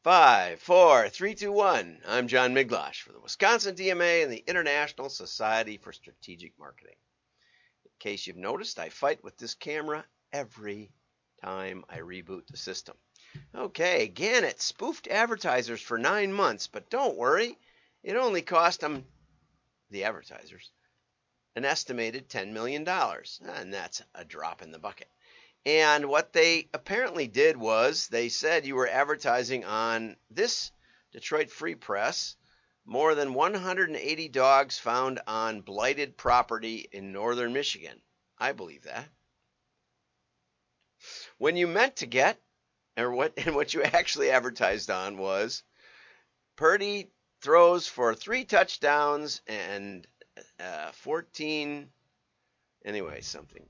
Five, four, three, two, one. I'm John Miglosh for the Wisconsin DMA and the International Society for Strategic Marketing. In case you've noticed, I fight with this camera every time I reboot the system. Okay, Gannett spoofed advertisers for 9 months, but don't worry, it only cost them, the advertisers, an estimated $10 million, and that's a drop in the bucket. And what they apparently did was they said you were advertising on this Detroit Free Press, more than 180 dogs found on blighted property in northern Michigan. I believe that. When you meant to get, what you actually advertised on was Purdy throws for 3 touchdowns and 14, anyway, something.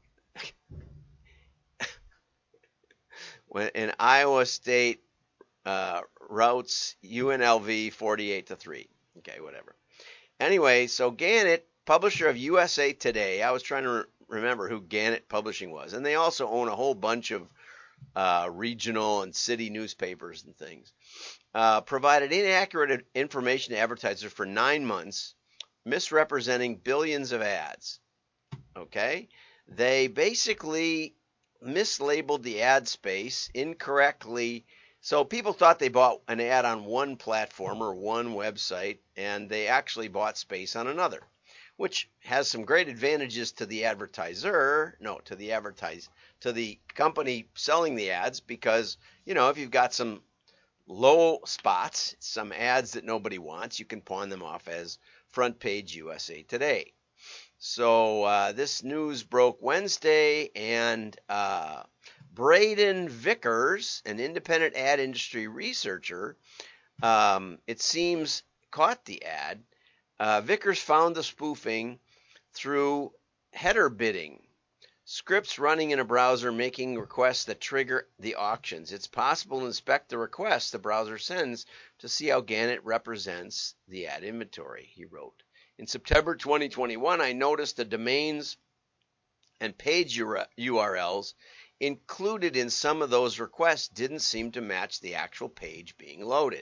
In Iowa State routes UNLV 48-3. Okay, whatever. Anyway, so Gannett, publisher of USA Today, I was trying to remember who Gannett Publishing was, and they also own a whole bunch of regional and city newspapers and things, provided inaccurate information to advertisers for 9 months, misrepresenting billions of ads. Okay? They basically mislabeled the ad space incorrectly. So people thought they bought an ad on one platform or one website, and they actually bought space on another, which has some great advantages to the advertiser, to the company selling the ads, because, if you've got some low spots, some ads that nobody wants, you can pawn them off as front page USA Today. So this news broke Wednesday, and Braden Vickers, an independent ad industry researcher, it seems caught the ad. Vickers found the spoofing through header bidding, scripts running in a browser making requests that trigger the auctions. It's possible to inspect the requests the browser sends to see how Gannett represents the ad inventory, he wrote. In September 2021, I noticed the domains and page URLs included in some of those requests didn't seem to match the actual page being loaded.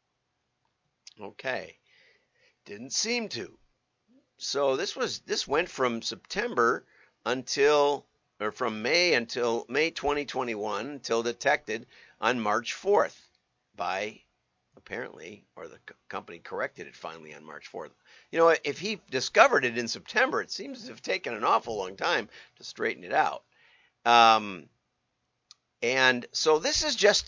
Okay, didn't seem to. So this went from September from May until May 2021 until detected on March 4th by apparently, or the company corrected it finally on March 4th. If he discovered it in September, it seems to have taken an awful long time to straighten it out. And so this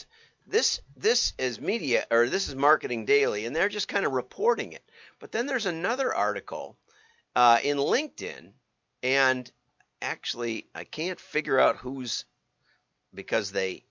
is media, or this is Marketing Daily, and they're just kind of reporting it. But then there's another article in LinkedIn, and actually I can't figure out who's, because they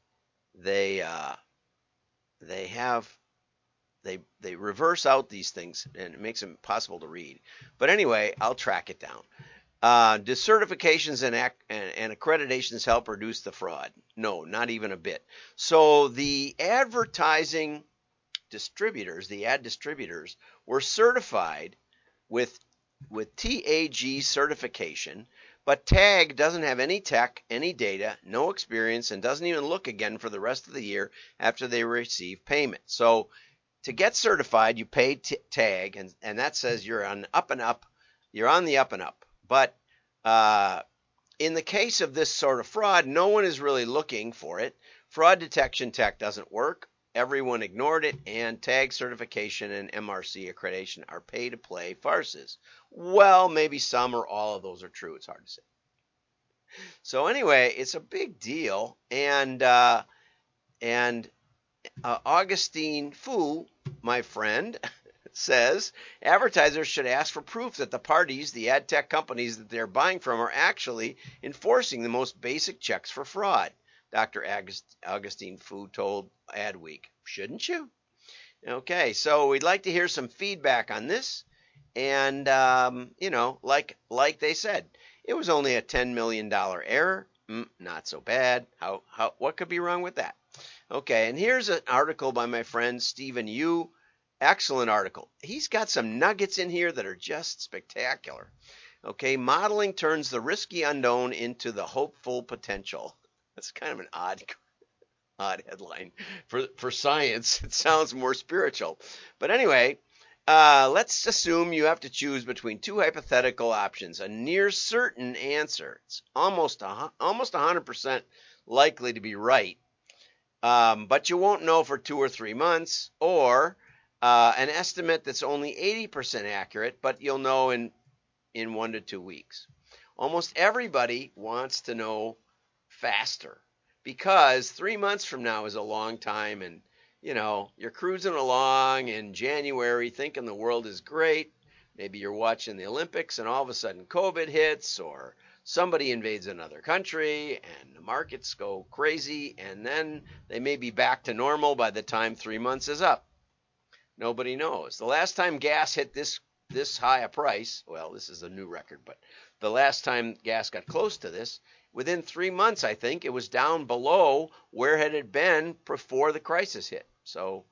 reverse out these things, and it makes them impossible to read. But anyway, I'll track it down. Do certifications and accreditations help reduce the fraud? No, not even a bit. So the advertising distributors, the ad distributors, were certified with TAG certification, but TAG doesn't have any tech, any data, no experience, and doesn't even look again for the rest of the year after they receive payment. So to get certified, you pay TAG, and that says you're on up and up. You're on the up and up. But in the case of this sort of fraud, no one is really looking for it. Fraud detection tech doesn't work. Everyone ignored it, and TAG certification and MRC accreditation are pay-to-play farces. Well, maybe some or all of those are true. It's hard to say. So anyway, it's a big deal, and Augustine Fu, my friend, says advertisers should ask for proof that the parties, the ad tech companies that they're buying from, are actually enforcing the most basic checks for fraud. Dr. Augustine Fu told Adweek. Shouldn't you? Okay, so we'd like to hear some feedback on this. And, like they said, it was only a $10 million error. Not so bad. What could be wrong with that? Okay, and here's an article by my friend Stephen Yu. Excellent article. He's got some nuggets in here that are just spectacular. Okay, modeling turns the risky unknown into the hopeful potential. That's kind of an odd headline for science. It sounds more spiritual. But anyway, let's assume you have to choose between two hypothetical options. A near certain answer. It's almost 100% likely to be right, but you won't know for 2 or 3 months, or an estimate that's only 80% accurate, but you'll know in 1 to 2 weeks. Almost everybody wants to know faster, because 3 months from now is a long time, and you're cruising along in January thinking the world is great. Maybe you're watching the Olympics and all of a sudden COVID hits, or somebody invades another country and the markets go crazy, and then they may be back to normal by the time 3 months is up. Nobody knows. The last time gas hit this high a price, well, this is a new record, but the last time gas got close to this, within 3 months, I think, it was down below where it had been before the crisis hit. So,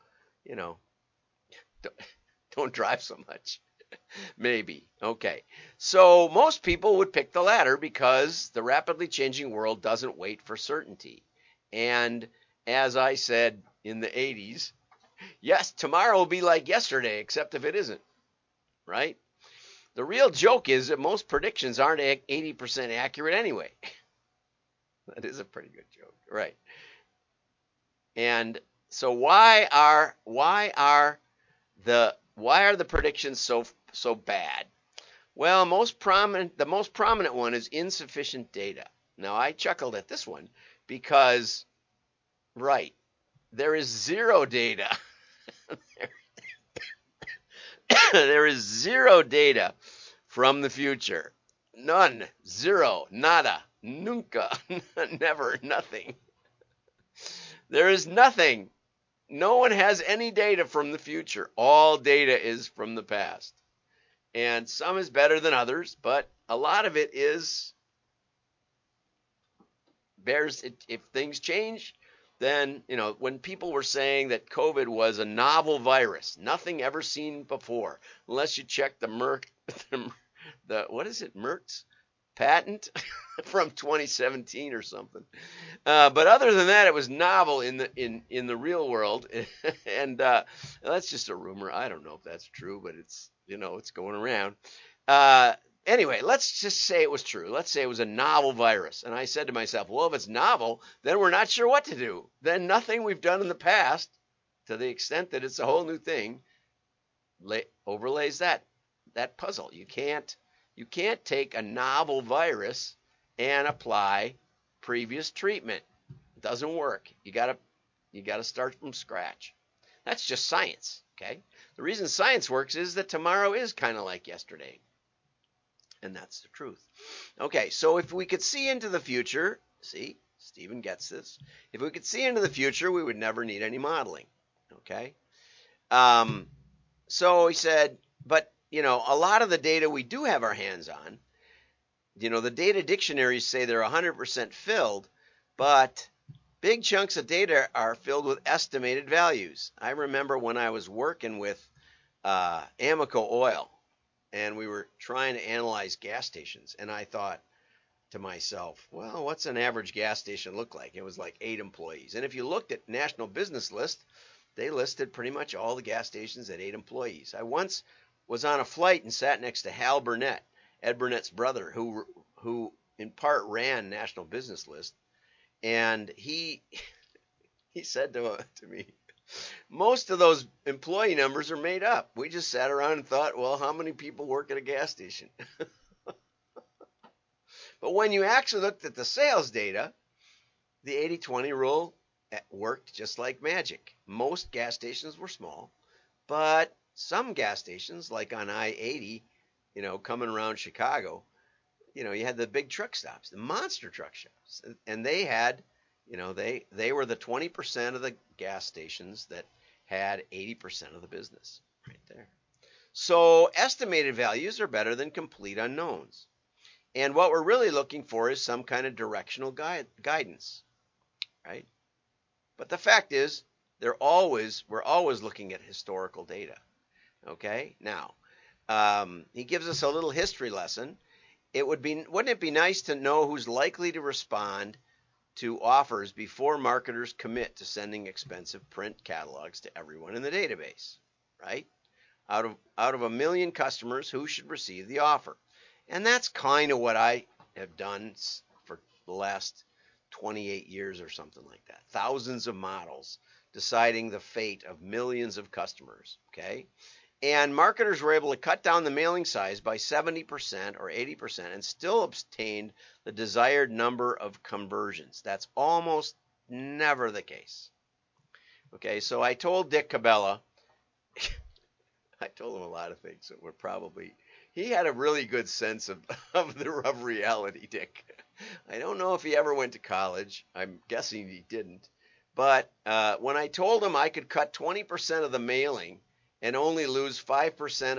don't drive so much. Maybe. Okay. So most people would pick the latter because the rapidly changing world doesn't wait for certainty. And as I said in the 80s, yes, tomorrow will be like yesterday, except if it isn't, right? The real joke is that most predictions aren't 80% accurate anyway. That is a pretty good joke, right? And so why are the predictions so bad? Well, the most prominent one is insufficient data. Now, I chuckled at this one because, right, there is zero data. There is zero data from the future. None, zero, nada, nunca, never, nothing. There is nothing. No one has any data from the future. All data is from the past. And some is better than others, but a lot of it if things change, then, when people were saying that COVID was a novel virus, nothing ever seen before, unless you check the Merck's patent from 2017 or something. But other than that, it was novel in the real world, and that's just a rumor. I don't know if that's true, but it's going around. Anyway, let's just say it was true. Let's say it was a novel virus. And I said to myself, well, if it's novel, then we're not sure what to do. Then nothing we've done in the past, to the extent that it's a whole new thing, overlays that puzzle. You can't take a novel virus and apply previous treatment. It doesn't work. You gotta start from scratch. That's just science, okay? The reason science works is that tomorrow is kind of like yesterday. And that's the truth. Okay, so if we could see into the future, see, Stephen gets this. If we could see into the future, we would never need any modeling. Okay? So he said, but, a lot of the data we do have our hands on, the data dictionaries say they're 100% filled, but big chunks of data are filled with estimated values. I remember when I was working with Amoco Oil, and we were trying to analyze gas stations, and I thought to myself, well, what's an average gas station look like? It was like 8 employees. And if you looked at National Business List, they listed pretty much all the gas stations at 8 employees. I once was on a flight and sat next to Hal Burnett, Ed Burnett's brother, who in part ran National Business List, and he said to me, most of those employee numbers are made up. We just sat around and thought, well, how many people work at a gas station? But when you actually looked at the sales data, the 80-20 rule worked just like magic. Most gas stations were small, but some gas stations, like on I-80, coming around Chicago, you had the big truck stops, the monster truck stops, and they had, they were the 20% of the gas stations that had 80% of the business right there. So estimated values are better than complete unknowns. And what we're really looking for is some kind of directional guidance, right? But the fact is, we're always looking at historical data. Okay? Now, he gives us a little history lesson. Wouldn't it be nice to know who's likely to respond to offers before marketers commit to sending expensive print catalogs to everyone in the database, right? Out of 1 million customers, who should receive the offer? And that's kind of what I have done for the last 28 years or something like that. Thousands of models deciding the fate of millions of customers, okay? And marketers were able to cut down the mailing size by 70% or 80% and still obtained the desired number of conversions. That's almost never the case. Okay, so I told Dick Cabela, I told him a lot of things that were probably, he had a really good sense of reality, Dick. I don't know if he ever went to college. I'm guessing he didn't. But when I told him I could cut 20% of the mailing and only lose 5%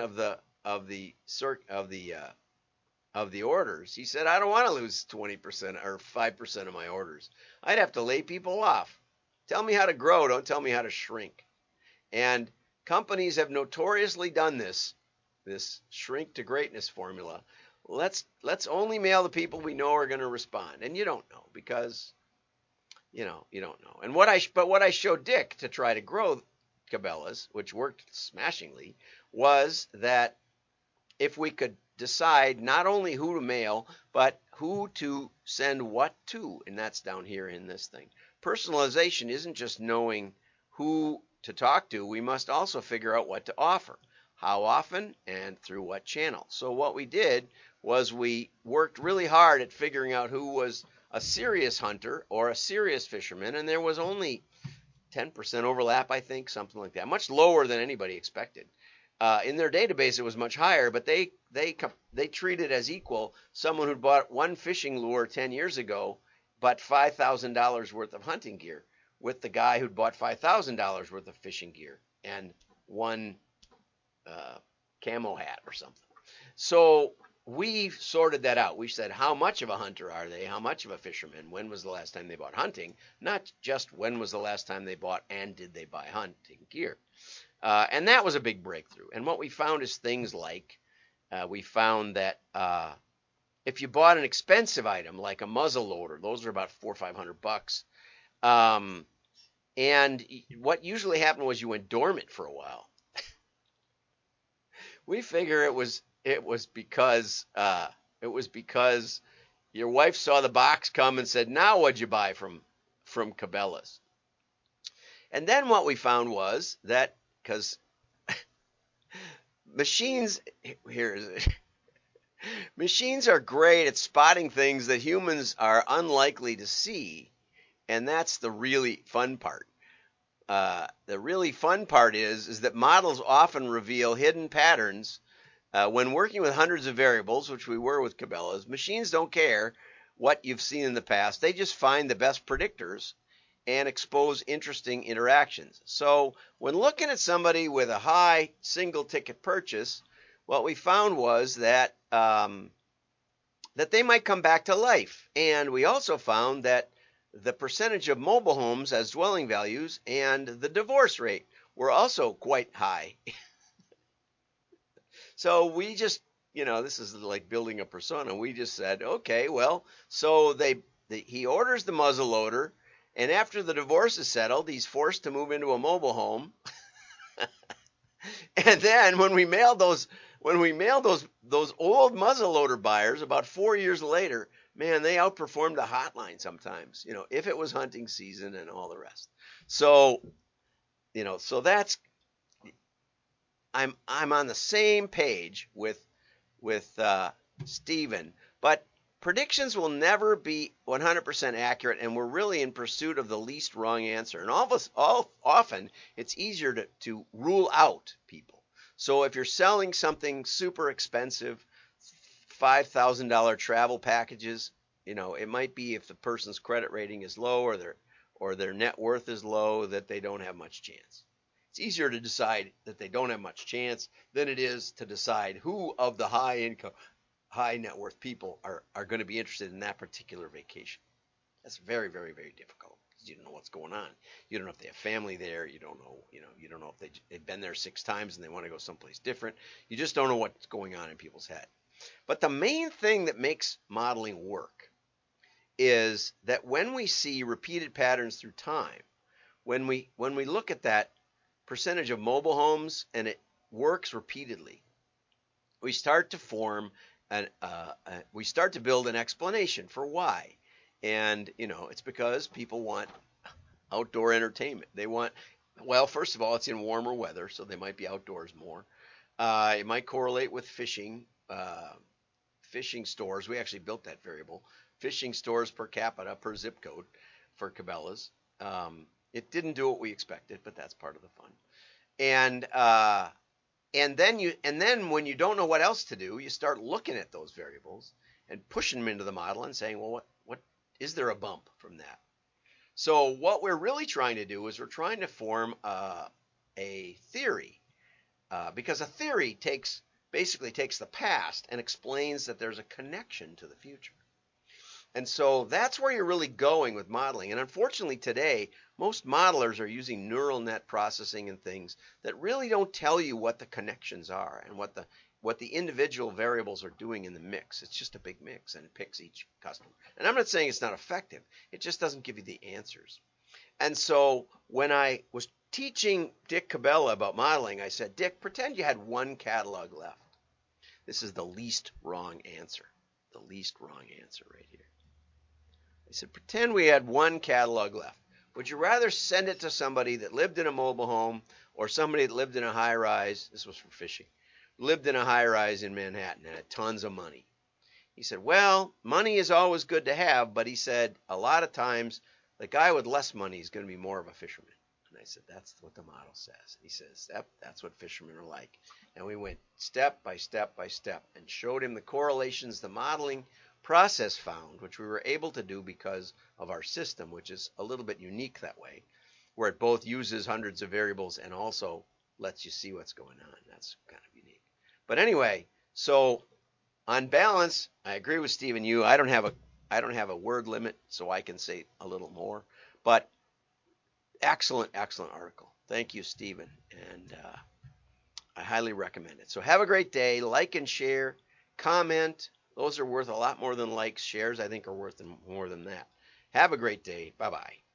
of the orders, he said, I don't want to lose 20% or 5% of my orders. I'd have to lay people off. Tell me how to grow, don't tell me how to shrink. And companies have notoriously done this shrink to greatness formula. Let's only mail the people we know are going to respond. And you don't know, because you don't know. And what I showed Dick to try to grow Cabela's, which worked smashingly, was that if we could decide not only who to mail, but who to send what to, and that's down here in this thing. Personalization isn't just knowing who to talk to. We must also figure out what to offer, how often, and through what channel. So what we did was we worked really hard at figuring out who was a serious hunter or a serious fisherman, and there was only 10% overlap, I think, something like that, much lower than anybody expected. In their database, it was much higher, but they treated as equal someone who'd bought one fishing lure 10 years ago, but $5,000 worth of hunting gear, with the guy who'd bought $5,000 worth of fishing gear and one camo hat or something. So we sorted that out. We said, how much of a hunter are they? How much of a fisherman? When was the last time they bought hunting? Not just when was the last time they bought and did they buy hunting gear? And that was a big breakthrough. And what we found is things like, we found that if you bought an expensive item like a muzzle loader, those are about $400 or $500. And what usually happened was you went dormant for a while. We figure it was because your wife saw the box come and said, "Now what'd you buy from Cabela's?" And then what we found was that because machines are great at spotting things that humans are unlikely to see, and that's the really fun part. The really fun part is that models often reveal hidden patterns. When working with hundreds of variables, which we were with Cabela's, machines don't care what you've seen in the past. They just find the best predictors and expose interesting interactions. So when looking at somebody with a high single ticket purchase, what we found was that that they might come back to life. And we also found that the percentage of mobile homes as dwelling values and the divorce rate were also quite high. So we just, this is like building a persona. We just said, okay, well, so he orders the muzzle loader, and after the divorce is settled, he's forced to move into a mobile home. And then when we mailed those old muzzle loader buyers about 4 years later, man, they outperformed the hotline sometimes, if it was hunting season and all the rest. So, so that's, I'm on the same page with Stephen, but predictions will never be 100% accurate, and we're really in pursuit of the least wrong answer. And often it's easier to rule out people. So if you're selling something super expensive, $5,000 travel packages, it might be if the person's credit rating is low or their net worth is low, that they don't have much chance. It's easier to decide that they don't have much chance than it is to decide who of the high income, high net worth people are going to be interested in that particular vacation. That's very, very, very difficult because you don't know what's going on. You don't know if they have family there. You don't know if they've been there 6 times and they want to go someplace different. You just don't know what's going on in people's head. But the main thing that makes modeling work is that when we see repeated patterns through time, when we look at that percentage of mobile homes and it works repeatedly, we start to form we start to build an explanation for why. And it's because people want outdoor entertainment. They want, well, first of all, it's in warmer weather, so they might be outdoors more. It might correlate with fishing stores. We actually built that variable. Fishing stores per capita per zip code for Cabela's. It didn't do what we expected, but that's part of the fun. And then when you don't know what else to do, you start looking at those variables and pushing them into the model and saying, well, what is there a bump from that? So what we're really trying to do is we're trying to form a theory, because a theory basically takes the past and explains that there's a connection to the future. And so that's where you're really going with modeling. And unfortunately today, most modelers are using neural net processing and things that really don't tell you what the connections are and what the individual variables are doing in the mix. It's just a big mix, and it picks each customer. And I'm not saying it's not effective. It just doesn't give you the answers. And so when I was teaching Dick Cabela about modeling, I said, Dick, pretend you had one catalog left. This is the least wrong answer. The least wrong answer right here. I said, pretend we had one catalog left. Would you rather send it to somebody that lived in a mobile home or somebody that lived in a high rise? This was for fishing. Lived in a high rise in Manhattan and had tons of money. He said, well, money is always good to have, but he said a lot of times the guy with less money is going to be more of a fisherman. And I said, that's what the model says. He says, yep, that's what fishermen are like. And we went step by step by step and showed him the correlations the modeling process found, which we were able to do because of our system, which is a little bit unique that way, where it both uses hundreds of variables and also lets you see what's going on. That's kind of unique. But anyway, so on balance, I agree with Stephen. I don't have a word limit, so I can say a little more. But excellent article. Thank you, Stephen, and I highly recommend it. So have a great day. Like and share, comment. Those are worth a lot more than likes. Shares, I think, are worth more than that. Have a great day. Bye-bye.